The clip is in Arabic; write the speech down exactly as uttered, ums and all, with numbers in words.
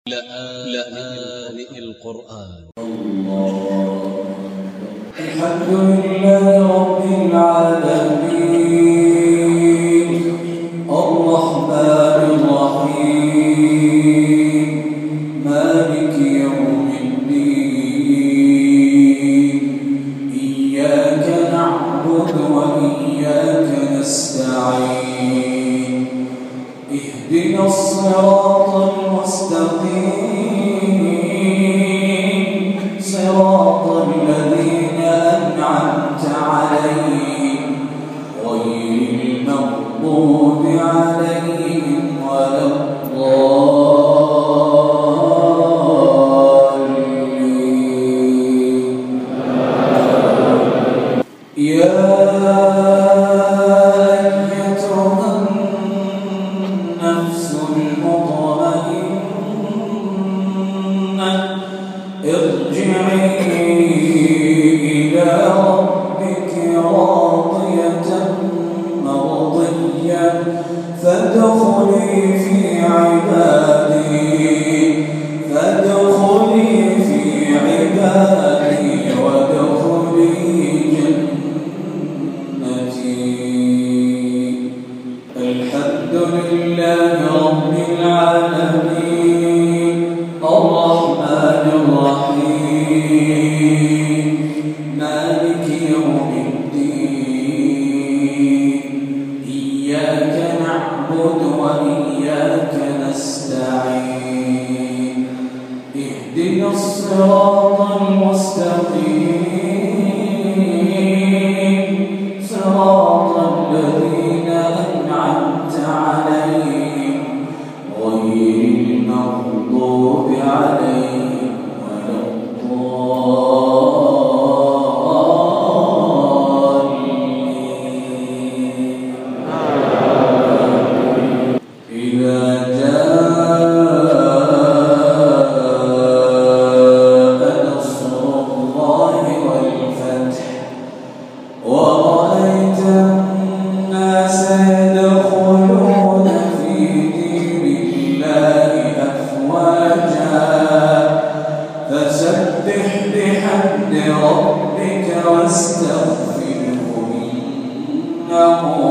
لآن القرآن. الحمد لله رب العالمين الرحمن الرحيم مالك يوم الدين إياك نعبد وإياك نستعين اهدنا الصراط المستقيم صراط الذين أنعمت عليهم غير المغضوب عليهم ولا الضالين. يا ارجعي إلى ربك راضية مرضية فادخلي في عبادي فادخلي في عبادي وادخلي جنتي. الحمد لله رب العالمين الرحمن الرحيم مالك يوم الدين إياك نعبد وإياك نستعين اهدنا الصراط المستقيم صراط الذين أنعمت عليهم غير المغضوب عليهم ولا الضالين. إذا جاء نصر الله والفتح ورأيت الناس يدخلون في دين الله أفواجا فسبح بحمد ربك واستغفره إنه